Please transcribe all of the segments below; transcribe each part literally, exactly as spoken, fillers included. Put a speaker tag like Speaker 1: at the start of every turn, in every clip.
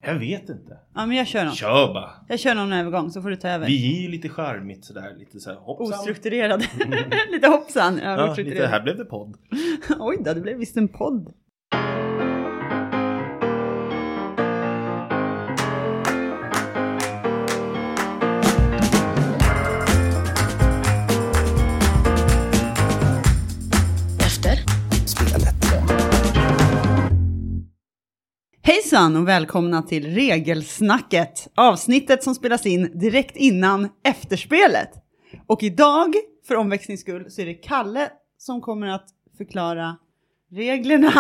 Speaker 1: Jag vet inte.
Speaker 2: Ja, men jag kör någon.
Speaker 1: Kör bara.
Speaker 2: Jag kör någon övergång så får du ta över.
Speaker 1: Vi ger ju lite charmigt sådär. Lite så här hoppsan.
Speaker 2: Ostrukturerad. Lite hoppsan. Ja,
Speaker 1: ja, lite här blev det podd.
Speaker 2: Oj då, det blev visst en podd. Hejsan och välkomna till Regelsnacket, avsnittet som spelas in direkt innan efterspelet. Och idag, för omväxlings skull, så är det Kalle som kommer att förklara reglerna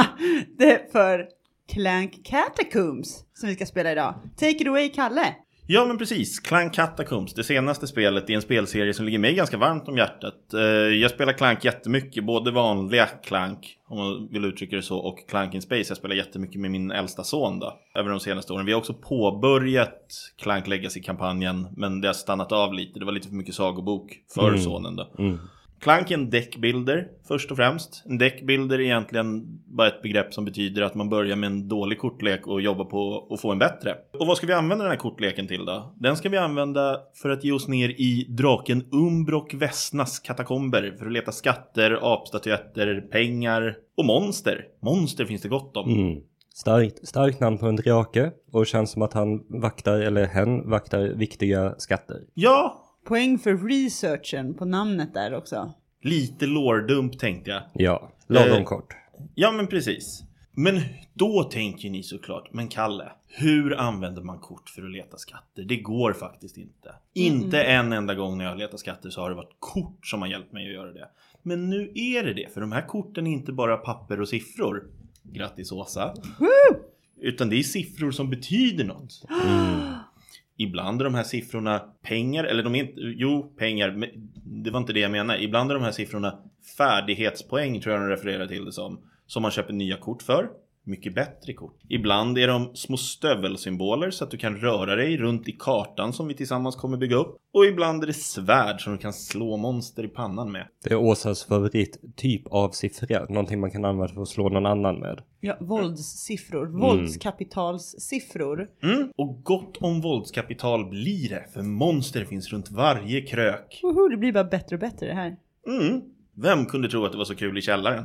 Speaker 2: för Clank Catacombs som vi ska spela idag. Take it away, Kalle!
Speaker 1: Ja, men precis. Clank Catacombs, det senaste spelet i en spelserie som ligger mig ganska varmt om hjärtat. Jag spelar Clank jättemycket, både vanliga Clank, om man vill uttrycka det så, och Clank in Space. Jag spelar jättemycket med min äldsta son då, över de senaste åren. Vi har också påbörjat Clank Legacy-kampanjen, men det har stannat av lite. Det var lite för mycket sagobok för mm. sonen då. Mm. Clank är en deckbuilder först och främst. En deckbuilder är egentligen bara ett begrepp som betyder att man börjar med en dålig kortlek och jobbar på att få en bättre. Och vad ska vi använda den här kortleken till då? Den ska vi använda för att ge oss ner i draken Umbrok Vesnas katakomber för att leta skatter, apstatyetter, pengar och monster. Monster finns det gott om.
Speaker 3: Mm. Starkt, starkt namn på en drake och känns som att han vaktar, eller hen vaktar viktiga skatter.
Speaker 1: Ja!
Speaker 2: Poäng för researchen på namnet där också.
Speaker 1: Lite lårdump tänkte jag.
Speaker 3: Ja, lagom eh, kort.
Speaker 1: Ja, men precis. Men då tänker ni såklart, men Kalle, hur använder man kort för att leta skatter? Det går faktiskt inte. Mm. Inte en enda gång när jag har letat skatter så har det varit kort som har hjälpt mig att göra det. Men nu är det det, för de här korten är inte bara papper och siffror. Grattis Åsa.
Speaker 2: Woo!
Speaker 1: Utan det är siffror som betyder något. Mm. Ibland är de här siffrorna pengar, eller de är inte, jo pengar, men det var inte det jag menar. Ibland är de här siffrorna färdighetspoäng, tror jag de refererar till det som, som man köper nya kort för. Mycket bättre kort. Ibland är de små stövelsymboler så att du kan röra dig runt i kartan som vi tillsammans kommer bygga upp. Och ibland är det svärd som du kan slå monster i pannan med.
Speaker 3: Det är Åsas favorit typ av siffror. Någonting man kan använda för att slå någon annan med.
Speaker 2: Ja, våldssiffror. Mm. Våldskapitalssiffror.
Speaker 1: Mm. Och gott om våldskapital blir det. För monster finns runt varje krök.
Speaker 2: Oho, det blir bara bättre och bättre det här.
Speaker 1: Mm. Vem kunde tro att det var så kul i källaren?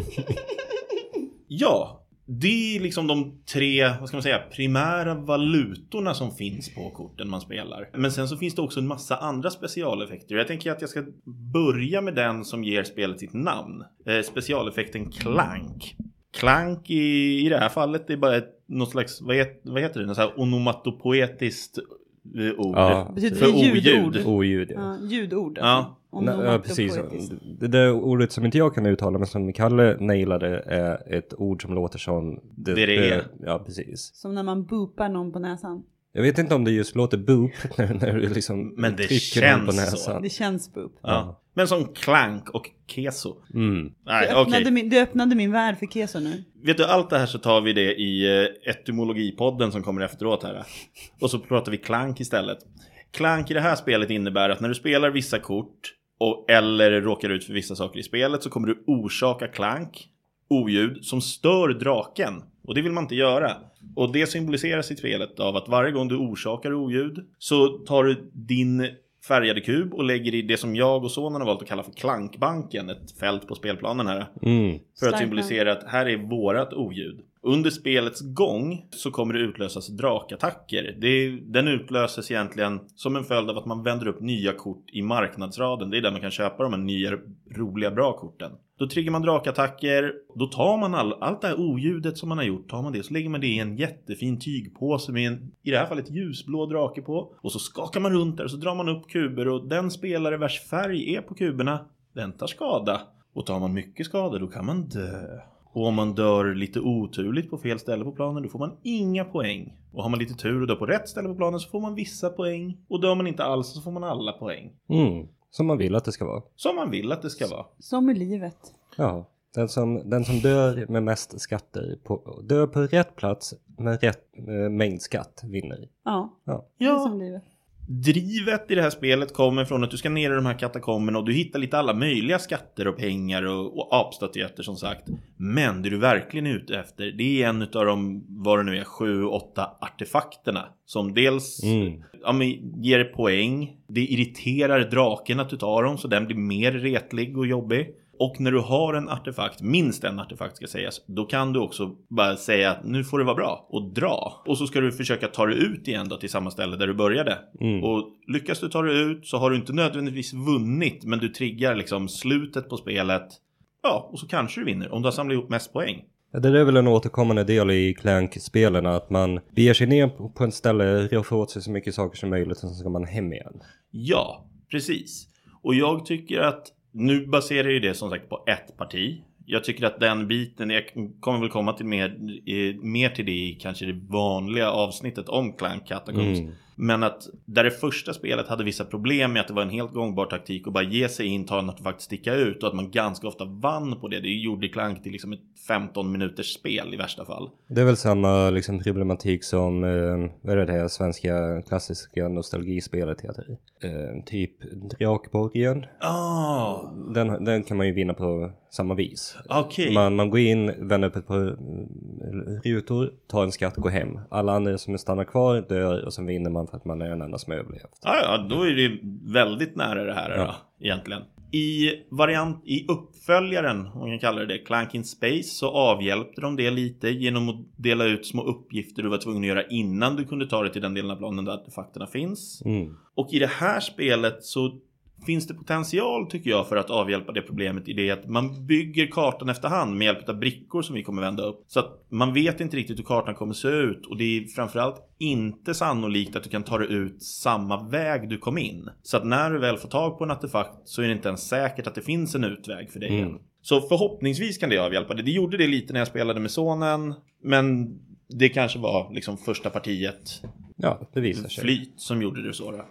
Speaker 1: Ja. Det är liksom de tre, vad ska man säga, primära valutorna som finns på korten man spelar. Men sen så finns det också en massa andra specialeffekter. Jag tänker att jag ska börja med den som ger spelet sitt namn. Eh, specialeffekten Clank. Clank i, i det här fallet är bara ett, något slags, vad heter, vad heter det? Något så här onomatopoetiskt ord.
Speaker 2: Ja, betyder
Speaker 1: för
Speaker 2: det ljudord?
Speaker 3: Oljud, oljud ja.
Speaker 2: Ja, ljudord.
Speaker 1: Ja.
Speaker 3: Nej, ja, precis. Det där ordet som inte jag kan uttala men som Kalle nailade är ett ord som låter som
Speaker 1: det, det, det är.
Speaker 3: Ja, precis.
Speaker 2: Som när man boopar någon på näsan.
Speaker 3: Jag vet inte om det just låter boop när, när du liksom
Speaker 1: men det
Speaker 3: trycker någon på näsan.
Speaker 2: Så. Det känns boop.
Speaker 1: Ja. Ja. Men som Clank och Keso.
Speaker 3: Mm.
Speaker 1: Nej,
Speaker 2: du, öppnade
Speaker 1: okay.
Speaker 2: min, du öppnade min värld för Keso nu.
Speaker 1: Vet du, allt det här så tar vi det i etymologipodden som kommer efteråt här. Och så pratar vi Clank istället. Clank i det här spelet innebär att när du spelar vissa kort och eller råkar ut för vissa saker i spelet så kommer du orsaka Clank, oljud, som stör draken. Och det vill man inte göra. Och det symboliseras i spelet av att varje gång du orsakar oljud så tar du din färgade kub och lägger i det som jag och sonen har valt att kalla för Klankbanken, ett fält på spelplanen här.
Speaker 3: Mm.
Speaker 1: För att symbolisera att här är vårat oljud. Under spelets gång så kommer det utlösas drakattacker. Det är, den utlöses egentligen som en följd av att man vänder upp nya kort i marknadsraden. Det är där man kan köpa de här nya roliga bra korten. Då triggar man drakattacker. Då tar man all, allt det här oljudet som man har gjort. Tar man det så lägger man det i en jättefin tygpåse med en, i det här fallet ljusblå drake på. Och så skakar man runt där och så drar man upp kuber. Och den spelare vars färg är på kuberna, den tar skada. Och tar man mycket skada då kan man dö. Och om man dör lite oturligt på fel ställe på planen, då får man inga poäng. Och har man lite tur och dör på rätt ställe på planen så får man vissa poäng. Och dör man inte alls så får man alla poäng.
Speaker 3: Mm, som man vill att det ska vara.
Speaker 1: Som man vill att det ska vara.
Speaker 2: Som i livet.
Speaker 3: Ja, den som, den som dör med mest skatter, på, dör på rätt plats med rätt eh, mängd skatt vinner.
Speaker 2: Ja,
Speaker 3: ja.
Speaker 2: det är som livet.
Speaker 1: drivet i det här spelet kommer från att du ska ner i de här katakomberna och du hittar lite alla möjliga skatter och pengar och, och apstatyetter som sagt. Men det du verkligen är ute efter, det är en av de, vad det nu är, sju, åtta artefakterna som dels mm. ja, men, ger poäng. Det irriterar draken att du tar dem så den blir mer retlig och jobbig. Och när du har en artefakt, minst en artefakt ska sägas, då kan du också bara säga att nu får det vara bra och dra. Och så ska du försöka ta dig ut igen då till samma ställe där du började. Mm. Och lyckas du ta dig ut så har du inte nödvändigtvis vunnit, men du triggar liksom slutet på spelet. Ja, och så kanske du vinner om du har samlat ihop mest poäng.
Speaker 3: Ja, det är väl en återkommande del i Clank-spelen att man beger sig ner på en ställe, rör åt sig så mycket saker som möjligt och så ska man hem igen.
Speaker 1: Ja, precis. Och jag tycker att nu baserar ju det som sagt på ett parti. Jag tycker att den biten, jag kommer väl komma till mer, mer till det i kanske det vanliga avsnittet om Clank Catacombs. Mm. Men att där det första spelet hade vissa problem med att det var en helt gångbar taktik och bara ge sig in, ta en artefakt, sticka ut och att man ganska ofta vann på det. Det gjorde Clank till liksom ett femton minuters spel i värsta fall.
Speaker 3: Det är väl samma liksom problematik som eh, vad är det här svenska klassiska nostalgispelet heter. Eh, typ Drakborgen.
Speaker 1: Oh.
Speaker 3: Den, den kan man ju vinna på samma vis.
Speaker 1: Okay.
Speaker 3: Man, man går in, vänder upp ett par rutor, tar en skatt, går hem. Alla andra som stannar kvar dör och sen vinner man för att man är den enda som har överlevt.
Speaker 1: Ja, ja, då är det väldigt nära det här ja. då, egentligen. I variant, i uppföljaren, om man kan kalla det det, Clank in Space, så avhjälpte de det lite genom att dela ut små uppgifter du var tvungen att göra innan du kunde ta dig till den delen av planen där artefakterna finns. Mm. Och i det här spelet så finns det potential tycker jag för att avhjälpa det problemet i det att man bygger kartan efterhand med hjälp av brickor som vi kommer vända upp. Så att man vet inte riktigt hur kartan kommer se ut och det är framförallt inte sannolikt att du kan ta dig ut samma väg du kom in. Så att när du väl får tag på en artefakt så är det inte ens säkert att det finns en utväg för dig igen. Mm. Så förhoppningsvis kan det avhjälpa det. Det gjorde det lite när jag spelade med sonen, men det kanske var liksom första partiet
Speaker 3: ja, det visar sig.
Speaker 1: Flyt som gjorde det så då.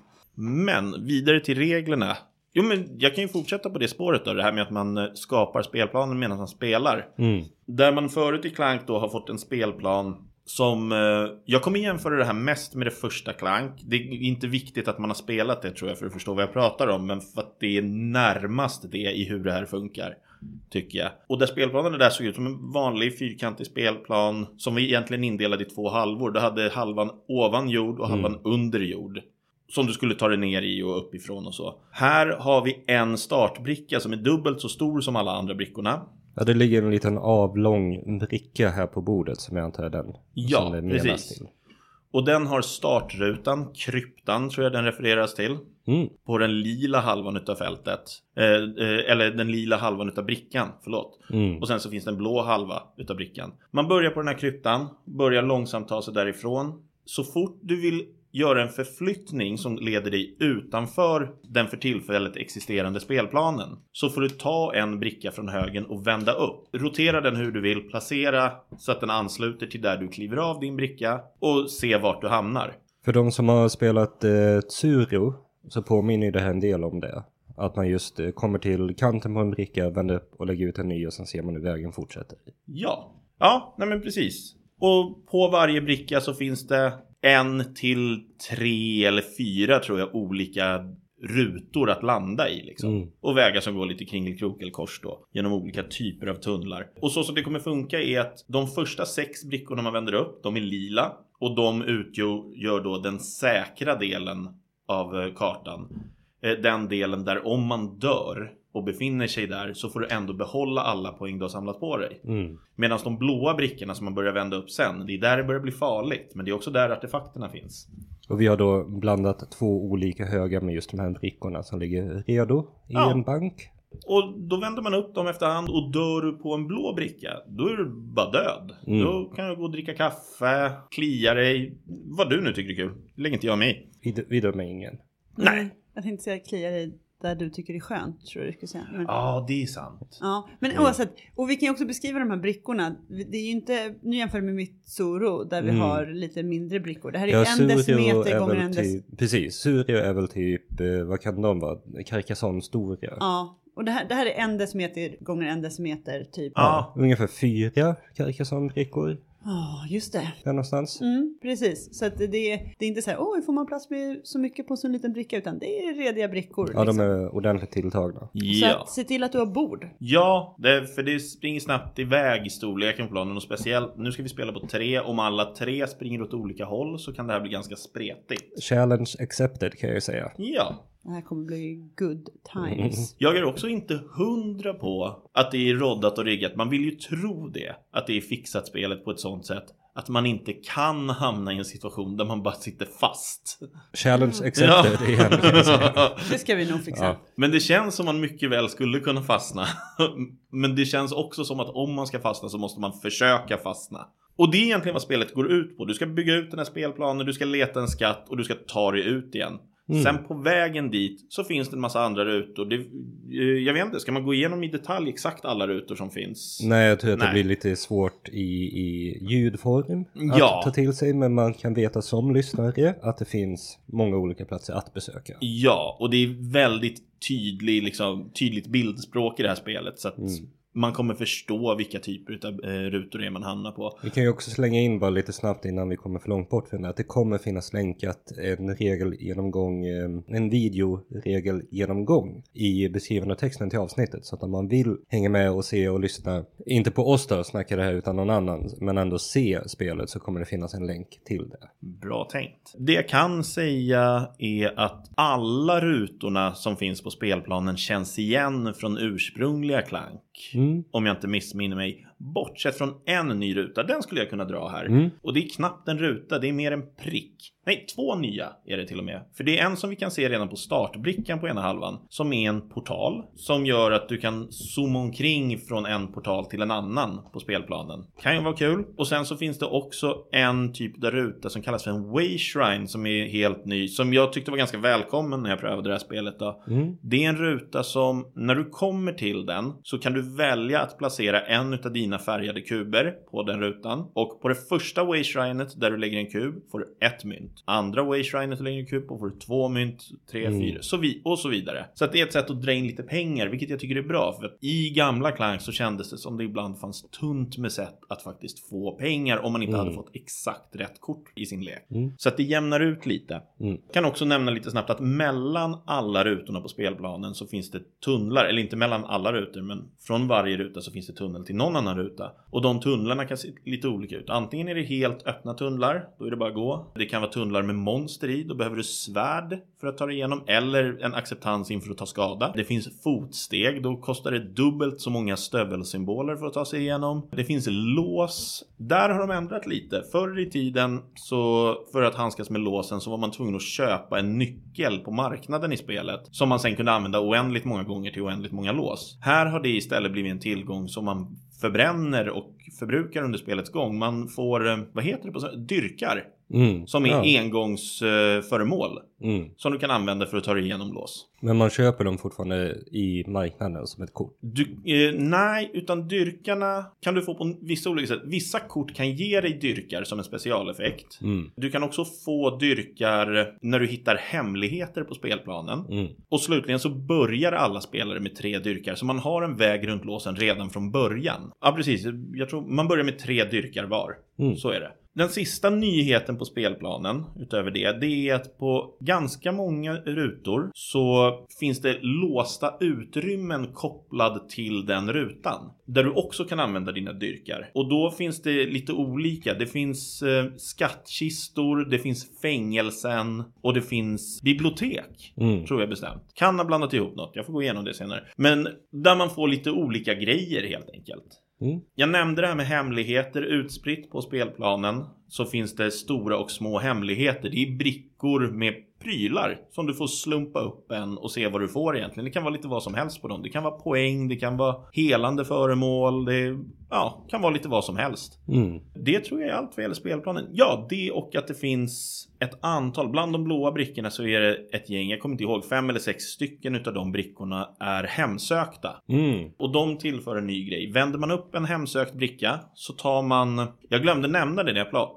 Speaker 1: Men vidare till reglerna. Jo, men jag kan ju fortsätta på det spåret då. Det här med att man skapar spelplanen medan man spelar. Mm. Där man förut i Clank då har fått en spelplan som... Eh, jag kommer jämföra det här mest med det första Clank. Det är inte viktigt att man har spelat det tror jag för att förstå vad jag pratar om. Men för att det är närmast det i hur det här funkar. Tycker jag. Och där spelplanen där såg ut som en vanlig fyrkantig spelplan. Som vi egentligen indelade i två halvor. Då hade halvan ovan jord och halvan mm. under jord. Som du skulle ta dig ner i och uppifrån och så. Här har vi en startbricka som är dubbelt så stor som alla andra brickorna.
Speaker 3: Ja, det ligger en liten avlång bricka här på bordet som jag antar är den.
Speaker 1: Ja,
Speaker 3: som det
Speaker 1: precis. Till. Och den har startrutan, kryptan tror jag den refereras till. Mm. På den lila halvan utav fältet. Eh, eh, eller den lila halvan utav brickan, förlåt. Mm. Och sen så finns det en blå halva utav brickan. Man börjar på den här kryptan, börjar långsamt ta sig därifrån. Så fort du vill göra en förflyttning som leder dig utanför den för tillfället existerande spelplanen så får du ta en bricka från högen och vända upp. Rotera den hur du vill, placera så att den ansluter till där du kliver av din bricka och se vart du hamnar.
Speaker 3: För de som har spelat eh, Tsuro så påminner det här en del om det. Att man just eh, kommer till kanten på en bricka, vänder upp och lägger ut en ny och sen ser man hur vägen fortsätter.
Speaker 1: Ja, ja nej men precis. Och på varje bricka så finns det en till tre eller fyra tror jag olika rutor att landa i liksom. Mm. Och vägar som går lite kringelkrok eller kors då. Genom olika typer av tunnlar. Och så som det kommer funka är att de första sex brickorna man vänder upp, de är lila. Och de utgör då den säkra delen av kartan. Den delen där om man dör och befinner sig där så får du ändå behålla alla poäng du har samlat på dig. Mm. Medan de blåa brickorna som man börjar vända upp sen, det är där det börjar bli farligt. Men det är också där artefakterna finns.
Speaker 3: Och vi har då blandat två olika högar med just de här brickorna som ligger redo i ja. en bank.
Speaker 1: Och då vänder man upp dem efterhand och dör du på en blå bricka, då är du bara död. Mm. Då kan du gå och dricka kaffe, klia dig, vad du nu tycker är kul. Det lägger inte jag med i.
Speaker 3: Vi, vi dör med ingen.
Speaker 1: Nej.
Speaker 2: Jag tänkte säga klia dig där du tycker det är skönt, tror jag du skulle säga.
Speaker 1: Men... Ja, det är sant.
Speaker 2: Ja, men mm. oavsett, och vi kan ju också beskriva de här brickorna. Det är ju inte, nu jämför med mitt Tsuro där vi mm. har lite mindre brickor. Det här är ja, en decimeter gånger en decimeter.
Speaker 3: Precis, Tsuro är väl typ, vad kan de vara? Carcassonne stora.
Speaker 2: Ja, och det här, det här är en decimeter gånger en decimeter typ.
Speaker 3: Ja, ja ungefär fyra Carcassonne-brickor.
Speaker 2: Ja, oh, just det.
Speaker 3: Där någonstans.
Speaker 2: Mm, precis. Så att det, det är inte så här, oj, får man plats med så mycket på en sån liten bricka, utan det är rediga brickor.
Speaker 3: Ja,
Speaker 2: liksom.
Speaker 3: de är ordentligt tilltagna.
Speaker 1: Ja.
Speaker 2: Så att, se till att du har bord.
Speaker 1: Ja, det, för det springer snabbt iväg i storleken på planen. Och speciellt, nu ska vi spela på tre. Om alla tre springer åt olika håll så kan det här bli ganska spretigt.
Speaker 3: Challenge accepted kan jag ju säga.
Speaker 1: Ja.
Speaker 2: Det här kommer bli good times.
Speaker 1: Jag är också inte hundra på att det är roddat och riggat. Man vill ju tro det. Att det är fixat spelet på ett sånt sätt att man inte kan hamna i en situation där man bara sitter fast.
Speaker 3: Challenge accepted ja. Igen kan jag säga.
Speaker 2: Det ska vi nog fixa.
Speaker 3: Ja.
Speaker 1: Men det känns som man mycket väl skulle kunna fastna. Men det känns också som att om man ska fastna så måste man försöka fastna. Och det är egentligen vad spelet går ut på. Du ska bygga ut den här spelplanen, du ska leta en skatt och du ska ta dig ut igen. Mm. Sen på vägen dit så finns det en massa andra rutor. Det, jag vet inte, ska man gå igenom i detalj exakt alla rutor som finns?
Speaker 3: Nej, jag tror att
Speaker 1: Nej.
Speaker 3: det blir lite svårt i, i ljudform att
Speaker 1: ja.
Speaker 3: ta till sig. Men man kan veta som lyssnare att det finns många olika platser att besöka.
Speaker 1: Ja, och det är väldigt tydlig, liksom, tydligt bildspråk i det här spelet. Så att mm. man kommer förstå vilka typer av eh, rutor det är man hamnar på.
Speaker 3: Vi kan ju också slänga in bara lite snabbt innan vi kommer för långt bort från det. Att det kommer finnas länkat en regelgenomgång, en videoregelgenomgång i beskrivande texten till avsnittet. Så att om man vill hänga med och se och lyssna, inte på oss då snacka det här utan någon annan, men ändå se spelet, så kommer det finnas en länk till det.
Speaker 1: Bra tänkt. Det jag kan säga är att alla rutorna som finns på spelplanen känns igen från ursprungliga Clank. Mm. Om jag inte missminner mig. Bortsett från en ny ruta. Den skulle jag kunna dra här. Mm. Och det är knappt en ruta. Det är mer en prick. Nej, två nya är det till och med. För det är en som vi kan se redan på startbrickan på ena halvan. Som är en portal. Som gör att du kan zooma omkring från en portal till en annan på spelplanen. Kan ju vara kul. Och sen så finns det också en typ av ruta som kallas för en way shrine. Som är helt ny. Som jag tyckte var ganska välkommen när jag prövade det här spelet då. Mm. Det är en ruta som, när du kommer till den, så kan du välja att placera en utav dina färgade kuber på den rutan. Och på det första way shrinet där du lägger en kub får du ett mynt. Andra way shrinet du lägger en kub på får du två mynt, tre, mm. fyra så vi, och så vidare. Så att det är ett sätt att dra in lite pengar, vilket jag tycker är bra. För att i gamla Clank så kändes det som det ibland fanns tunt med sätt att faktiskt få pengar om man inte mm. hade fått exakt rätt kort i sin lek. Mm. Så att det jämnar ut lite. Mm. Kan också nämna lite snabbt att mellan alla rutorna på spelplanen så finns det tunnlar, eller inte mellan alla rutor, men från varje ruta så finns det tunnel till någon annan ruta. Och de tunnlarna kan se lite olika ut. Antingen är det helt öppna tunnlar, då är det bara att gå. Det kan vara tunnlar med monster i, då behöver du svärd för att ta dig igenom, eller en acceptans inför att ta skada. Det finns fotsteg, då kostar det dubbelt så många stövelsymboler för att ta sig igenom. Det finns lås, där har de ändrat lite. Förr i tiden så, för att handskas med låsen, så var man tvungen att köpa en nyckel på marknaden i spelet, som man sen kunde använda oändligt många gånger till oändligt många lås. Här har det istället blivit en tillgång som man förbränner och förbrukar under spelets gång. Man får, vad heter det på dyrkar? Mm. Som är ja. engångsföremål mm. som du kan använda för att ta dig igenom lås.
Speaker 3: Men man köper dem fortfarande i marknaden som ett kort?
Speaker 1: Du, eh, nej, utan dyrkarna kan du få på vissa olika sätt. Vissa kort kan ge dig dyrkar som en specialeffekt. Mm. Du kan också få dyrkar när du hittar hemligheter på spelplanen. Mm. Och slutligen så börjar alla spelare med tre dyrkar. Så man har en väg runt låsen redan från början. Ja, precis. Jag tror man börjar med tre dyrkar var. Mm. Så är det. Den sista nyheten på spelplanen utöver det, det är att på ganska många rutor så finns det låsta utrymmen kopplad till den rutan. Där du också kan använda dina dyrkar. Och då finns det lite olika. Det finns eh, skattkistor, det finns fängelsen och det finns bibliotek. Mm. Tror jag bestämt. Kan ha blandat ihop något, jag får gå igenom det senare. Men där man får lite olika grejer helt enkelt. Mm. Jag nämnde det här med hemligheter utspritt på spelplanen. Så finns det stora och små hemligheter. Det är brickor med prylar som du får slumpa upp en och se vad du får egentligen. Det kan vara lite vad som helst på dem. Det kan vara poäng, det kan vara helande föremål. Det ja, kan vara lite vad som helst. Mm. Det tror jag är allt vad gäller spelplanen. Ja, det och att det finns ett antal. Bland de blåa brickorna så är det ett gäng. Jag kommer inte ihåg, fem eller sex stycken utav de brickorna är hemsökta. Mm. Och de tillför en ny grej. Vänder man upp en hemsökt bricka så tar man... Jag glömde nämna det när jag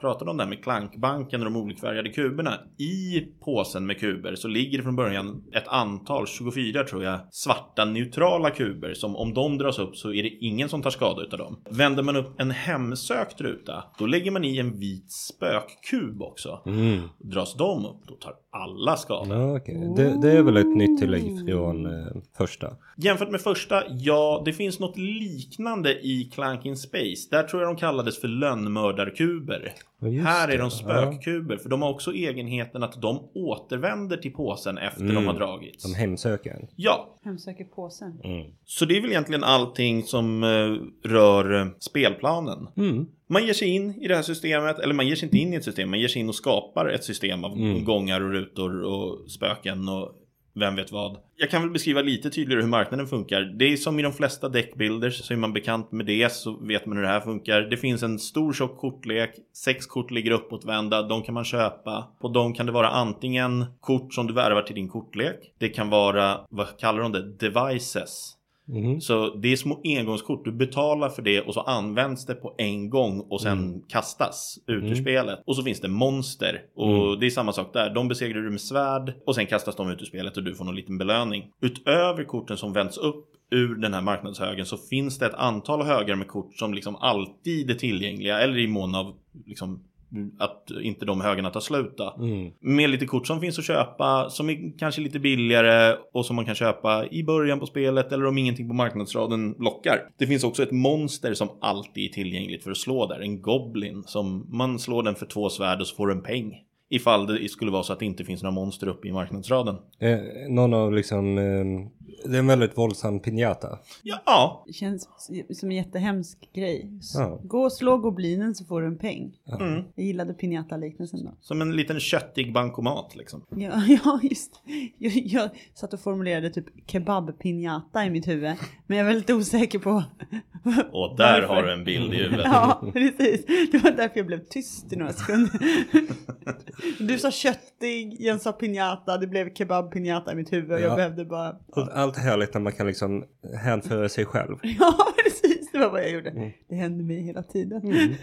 Speaker 1: pratade om det här med klankbanken och de olikfärgade kuberna. I påsen med kuber så ligger det från början ett antal, tjugofyra tror jag, svarta neutrala kuber som om de dras upp så är det ingen som tar skada utav dem. Vänder man upp en hemsökt ruta, då lägger man i en vit spökkub också.
Speaker 3: Mm.
Speaker 1: Dras de upp, då tar alla skada.
Speaker 3: Ja, okay. det, det är väl ett nytt tillägg från eh, första.
Speaker 1: Jämfört med första, ja, det finns något liknande i Clank in Space. Där tror jag de kallades för lönnmördarkuber.
Speaker 3: Ja,
Speaker 1: här är
Speaker 3: det.
Speaker 1: de spökkuber, ja. För de har också egenheten att de återvänder till påsen efter mm. de har dragits.
Speaker 3: De hemsöker.
Speaker 1: Ja.
Speaker 2: Hemsöker påsen.
Speaker 3: Mm.
Speaker 1: Så det är väl egentligen allting som uh, rör uh, spelplanen.
Speaker 3: Mm.
Speaker 1: Man ger sig in i det här systemet, eller man ger sig inte in i ett system, man ger sig in och skapar ett system av mm. gångar och rutor och spöken och vem vet vad. Jag kan väl beskriva lite tydligare hur marknaden funkar. Det är som i de flesta deckbuilders, så är man bekant med det så vet man hur det här funkar. Det finns en stor tjock kortlek, sex kort ligger uppåtvända, de kan man köpa. På dem kan det vara antingen kort som du värvar till din kortlek. Det kan vara, vad kallar de det? Devices. Mm. Så det är små engångskort, du betalar för det och så används det på en gång och sen mm. kastas ut mm. ur spelet. Och så finns det monster och mm. det är samma sak där, de besegrar du med svärd och sen kastas de ut ur spelet och du får någon liten belöning. Utöver korten som vänds upp ur den här marknadshögen så finns det ett antal högar med kort som liksom alltid är tillgängliga eller i mån av liksom att inte de högarna tar slut då. Mm. Med lite kort som finns att köpa som är kanske lite billigare och som man kan köpa i början på spelet eller om ingenting på marknadsraden lockar. Det finns också ett monster som alltid är tillgängligt för att slå där. En goblin som man slår den för två svärd och så får en peng. Ifall det skulle vara så att det inte finns några monster uppe i marknadsraden.
Speaker 3: Eh, någon av liksom... Eh, det är en väldigt våldsam piñata.
Speaker 1: Ja, ja.
Speaker 2: Det känns som en jättehemsk grej.
Speaker 3: Ja.
Speaker 2: Gå och slå goblinen så får du en peng.
Speaker 3: Ja.
Speaker 1: Mm.
Speaker 2: Jag gillade piñata-liknelsen då.
Speaker 1: Som en liten köttig bankomat liksom.
Speaker 2: Ja, ja just. Jag, jag satt och formulerade typ kebab-piñata i mitt huvud. Men jag är väldigt osäker på...
Speaker 1: Och där varför. Har du en bild i huvudet.
Speaker 2: Ja, precis. Det var därför jag blev tyst i några sekunder. Du sa köttig, Jens sa piñata, det blev kebab-piñata i mitt huvud och ja. Jag behövde bara...
Speaker 3: Ja. Allt härligt när man kan liksom hänföra sig själv.
Speaker 2: Ja, precis. Det var vad jag gjorde. Mm. Det hände mig hela tiden. Mm.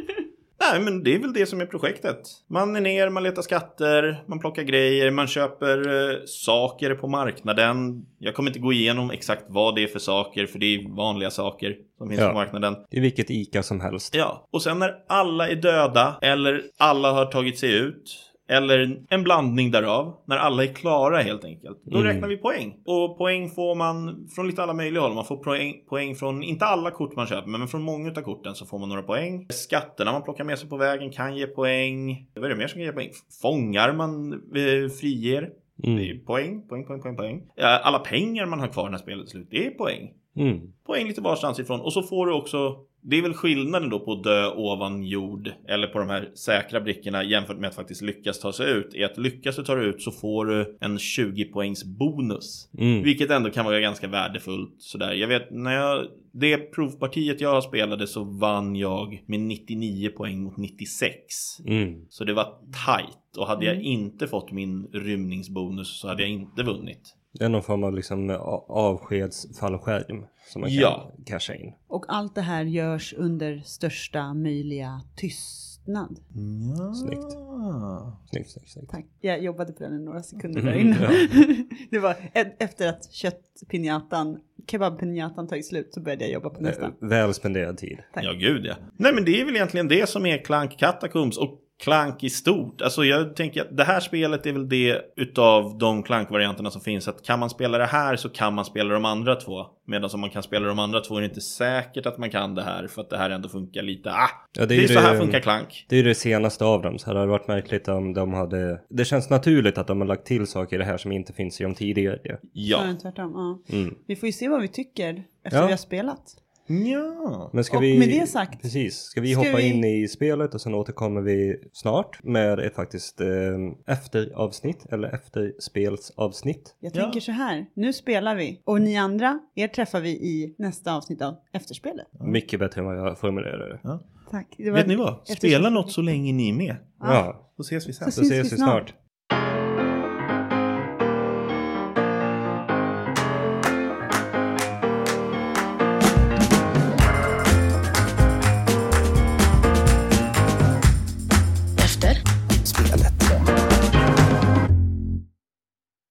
Speaker 1: Nej, men det är väl det som är projektet. Man är ner, man letar skatter, man plockar grejer, man köper eh, saker på marknaden. Jag kommer inte gå igenom exakt vad det är för saker, för det är vanliga saker som finns ja. På marknaden.
Speaker 3: Det är vilket Ica som helst.
Speaker 1: Ja, och sen när alla är döda, eller alla har tagit sig ut... Eller en blandning därav. När alla är klara helt enkelt. Då mm. räknar vi poäng. Och poäng får man från lite alla möjliga håll. Man får poäng, poäng från, inte alla kort man köper. Men från många av korten så får man några poäng. Skatterna man plockar med sig på vägen kan ge poäng. Vad är det mer som kan ge poäng? Fångar man eh, friger. Mm. Det är poäng, poäng, poäng, poäng, poäng. Alla pengar man har kvar när spelet är slut. Det är poäng. Mm. Poäng lite varstans ifrån. Och så får du också... Det är väl skillnaden då på att dö ovan jord eller på de här säkra brickorna jämfört med att faktiskt lyckas ta sig ut. Är att lyckas du ta dig ut så får du en tjugo poängs bonus. Mm. Vilket ändå kan vara ganska värdefullt. Sådär. Jag vet, när jag, det provpartiet jag spelade så vann jag med nittionio poäng mot nittiosex. Mm. Så det var tight. Och hade mm. jag inte fått min rymningsbonus så hade jag inte vunnit.
Speaker 3: Det är någon form av liksom avskedsfallskärm som man kan ja. casha in.
Speaker 2: Och allt det här görs under största möjliga tystnad.
Speaker 1: Ja.
Speaker 3: Snyggt. Snyggt, snyggt, snyggt.
Speaker 2: Tack. Jag jobbade på den i några sekunder där inne. Ja. Det var efter att köttpinjatan, kebabpinjatan tagit slut så började jag jobba på nästa.
Speaker 3: Väl spenderad tid.
Speaker 2: Tack.
Speaker 1: Ja, gud ja. Nej, men det är väl egentligen det som är Clank Catacombs och Clank i stort. Alltså jag tänker att det här spelet är väl det utav de Clank-varianterna som finns. Att kan man spela det här så kan man spela de andra två. Medan om man kan spela de andra två är det inte säkert att man kan det här. För att det här ändå funkar lite. Ah, ja, det är, det är så här funkar Clank.
Speaker 3: Det är det senaste av dem. Så hade det varit märkligt om de hade... Det känns naturligt att de har lagt till saker i det här som inte finns i de tidigare.
Speaker 2: Ja. Ja, tvärtom, ja. Mm. Vi får ju se vad vi tycker efter ja. vi har spelat.
Speaker 1: Ja.
Speaker 3: Men ska
Speaker 2: och
Speaker 3: vi,
Speaker 2: med det sagt,
Speaker 3: precis, ska vi
Speaker 2: ska
Speaker 3: hoppa
Speaker 2: vi...
Speaker 3: in i spelet och sen återkommer vi snart med ett faktiskt eh, efteravsnitt eller efterspelsavsnitt.
Speaker 2: Jag tänker ja. så här, nu spelar vi och ni andra, er träffar vi i nästa avsnitt av efterspelet.
Speaker 3: Ja. Mycket bättre än vad jag formulerade det.
Speaker 1: Ja.
Speaker 2: Tack. Det var
Speaker 1: Vet ni vad? Spela något så länge ni är med.
Speaker 3: Ja.
Speaker 1: Så ses vi sen.
Speaker 2: Så,
Speaker 3: så ses vi snart. snart.